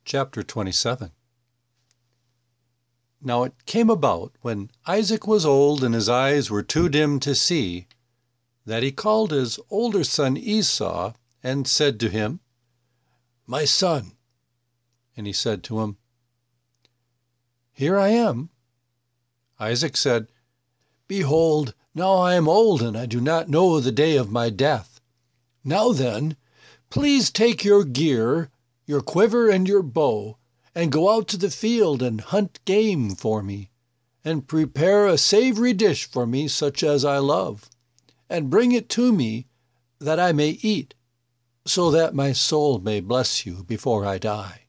Chapter 27. Now it came about, when Isaac was old and his eyes were too dim to see, that he called his older son Esau and said to him, "My son." And he said to him, "Here I am." Isaac said, "Behold, now I am old, and I do not know the day of my death. Now then, please take your gear, your quiver and your bow, and go out to the field and hunt game for me, and prepare a savory dish for me such as I love, and bring it to me that I may eat, so that my soul may bless you before I die."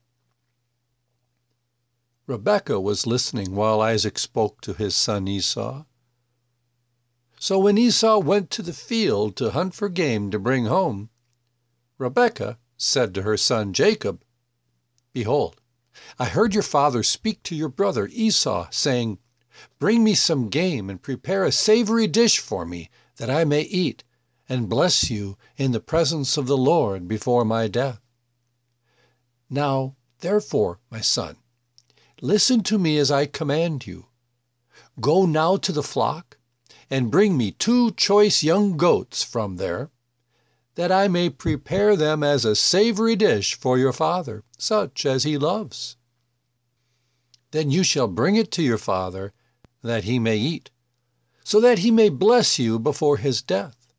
Rebekah was listening while Isaac spoke to his son Esau. So when Esau went to the field to hunt for game to bring home, Rebekah said to her son Jacob, "Behold, I heard your father speak to your brother Esau, saying, 'Bring me some game and prepare a savory dish for me, that I may eat, and bless you in the presence of the Lord before my death.' Now, therefore, my son, listen to me as I command you. Go now to the flock, and bring me 2 choice young goats from there, that I may prepare them as a savory dish for your father, such as he loves. Then you shall bring it to your father, that he may eat, so that he may bless you before his death."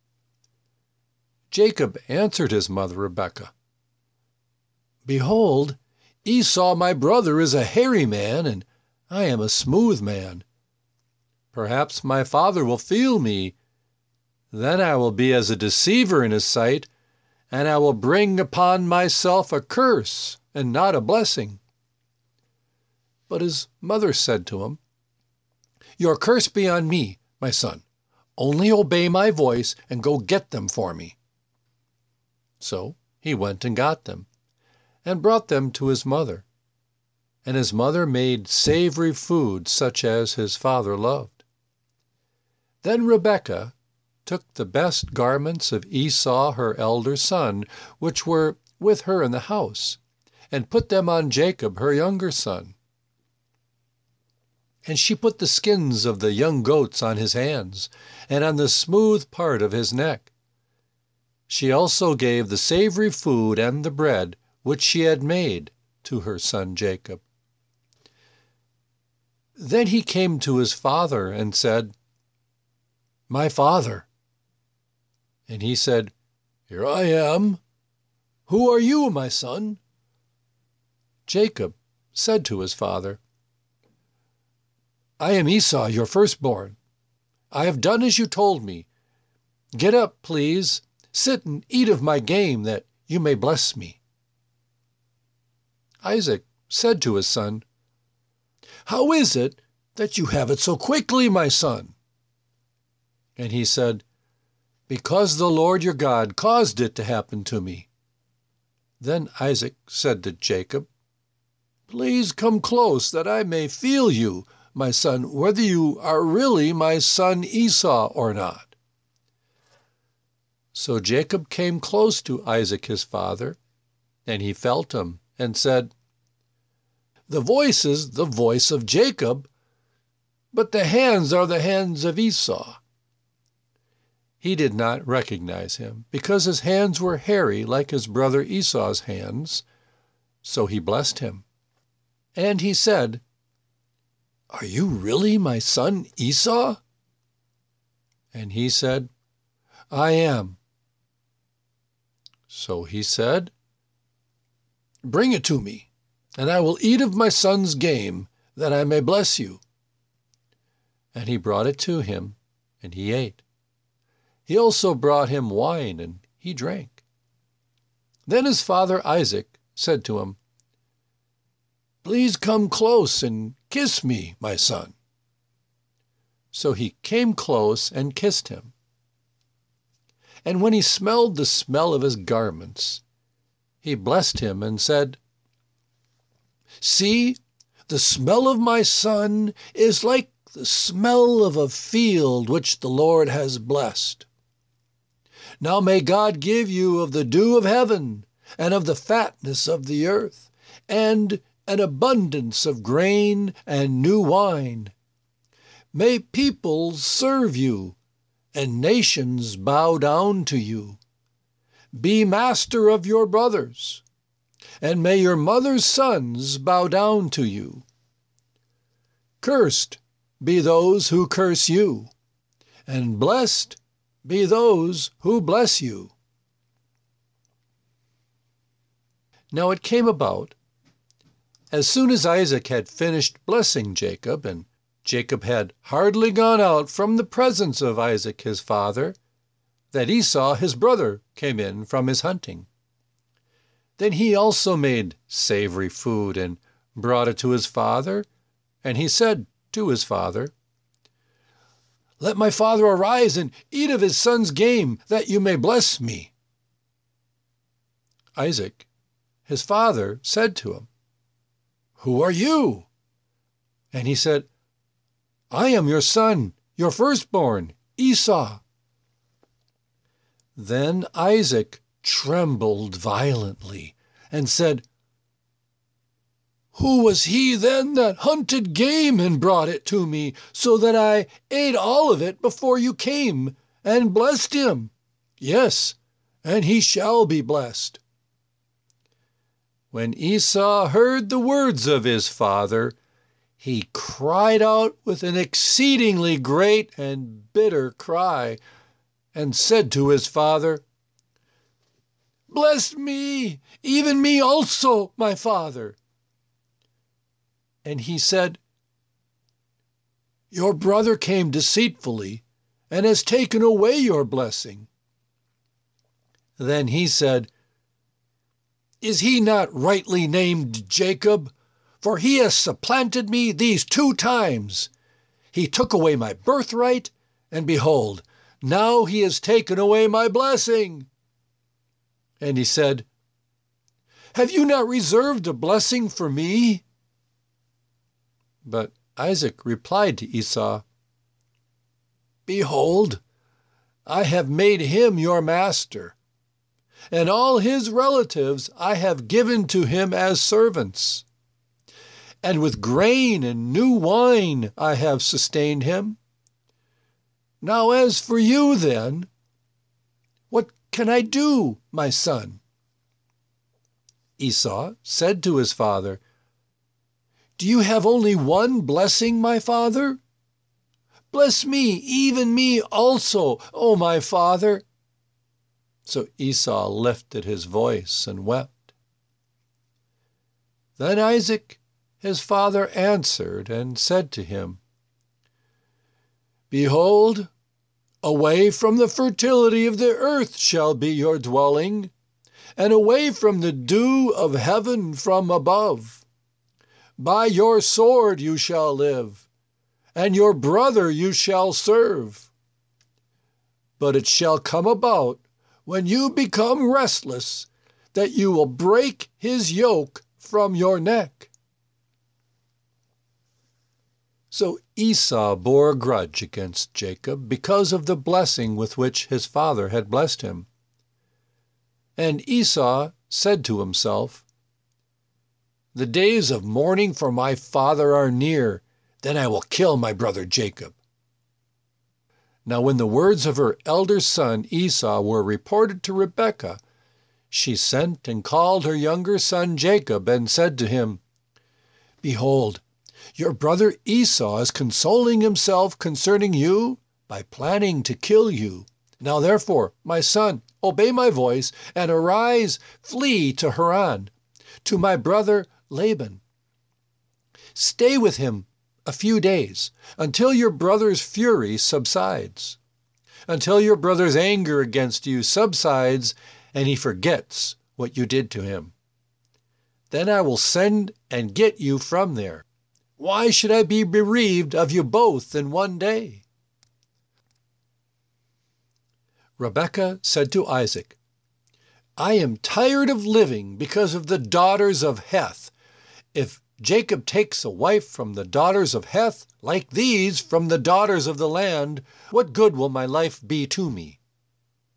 Jacob answered his mother Rebekah, "Behold, Esau my brother is a hairy man, and I am a smooth man. Perhaps my father will feel me. Then I will be as a deceiver in his sight, and I will bring upon myself a curse and not a blessing." But his mother said to him, "Your curse be on me, my son. Only obey my voice and go get them for me." So he went and got them, and brought them to his mother. And his mother made savory food such as his father loved. Then Rebekah took the best garments of Esau her elder son, which were with her in the house, and put them on Jacob her younger son. And she put the skins of the young goats on his hands, and on the smooth part of his neck. She also gave the savory food and the bread which she had made to her son Jacob. Then he came to his father and said, "My father." And he said, "Here I am. Who are you, my son?" Jacob said to his father, "I am Esau, your firstborn. I have done as you told me. Get up, please. Sit and eat of my game, that you may bless me." Isaac said to his son, "How is it that you have it so quickly, my son?" And he said, "Because the Lord your God caused it to happen to me." Then Isaac said to Jacob, "Please come close, that I may feel you, my son, whether you are really my son Esau or not." So Jacob came close to Isaac his father, and he felt him, and said, "The voice is the voice of Jacob, but the hands are the hands of Esau." He did not recognize him, because his hands were hairy like his brother Esau's hands. So he blessed him. And he said, "Are you really my son Esau?" And he said, "I am." So he said, "Bring it to me, and I will eat of my son's game, that I may bless you." And he brought it to him, and he ate. He also brought him wine, and he drank. Then his father Isaac said to him, "Please come close and kiss me, my son." So he came close and kissed him. And when he smelled the smell of his garments, he blessed him and said, "See, the smell of my son is like the smell of a field which the Lord has blessed. Now may God give you of the dew of heaven, and of the fatness of the earth, and an abundance of grain and new wine. May peoples serve you, and nations bow down to you. Be master of your brothers, and may your mother's sons bow down to you. Cursed be those who curse you, and blessed be those who bless you." Now it came about, as soon as Isaac had finished blessing Jacob, and Jacob had hardly gone out from the presence of Isaac his father, that Esau his brother came in from his hunting. Then he also made savory food and brought it to his father, and he said to his father, "Let my father arise and eat of his son's game, that you may bless me." Isaac, his father, said to him, "Who are you?" And he said, "I am your son, your firstborn, Esau." Then Isaac trembled violently and said, "Who was he then that hunted game and brought it to me, so that I ate all of it before you came, and blessed him? Yes, and he shall be blessed." When Esau heard the words of his father, he cried out with an exceedingly great and bitter cry, and said to his father, "Bless me, even me also, my father." And he said, "Your brother came deceitfully, and has taken away your blessing." Then he said, "Is he not rightly named Jacob? For he has supplanted me these 2 times. He took away my birthright, and behold, now he has taken away my blessing." And he said, "Have you not reserved a blessing for me?" But Isaac replied to Esau, "Behold, I have made him your master, and all his relatives I have given to him as servants. And with grain and new wine I have sustained him. Now as for you then, what can I do, my son?" Esau said to his father, "Do you have only one blessing, my father? Bless me, even me also, O my father." So Esau lifted his voice and wept. Then Isaac his father answered and said to him, "Behold, away from the fertility of the earth shall be your dwelling, and away from the dew of heaven from above. By your sword you shall live, and your brother you shall serve. But it shall come about, when you become restless, that you will break his yoke from your neck." So Esau bore a grudge against Jacob because of the blessing with which his father had blessed him. And Esau said to himself, "The days of mourning for my father are near, then I will kill my brother Jacob." Now when the words of her elder son Esau were reported to Rebekah, she sent and called her younger son Jacob and said to him, "Behold, your brother Esau is consoling himself concerning you by planning to kill you. Now therefore, my son, obey my voice, and arise, flee to Haran, to my brother Laban. Stay with him a few days, until your brother's fury subsides, until your brother's anger against you subsides, and he forgets what you did to him. Then I will send and get you from there. Why should I be bereaved of you both in one day?" Rebekah said to Isaac, "I am tired of living because of the daughters of Heth. If Jacob takes a wife from the daughters of Heth, like these from the daughters of the land, what good will my life be to me?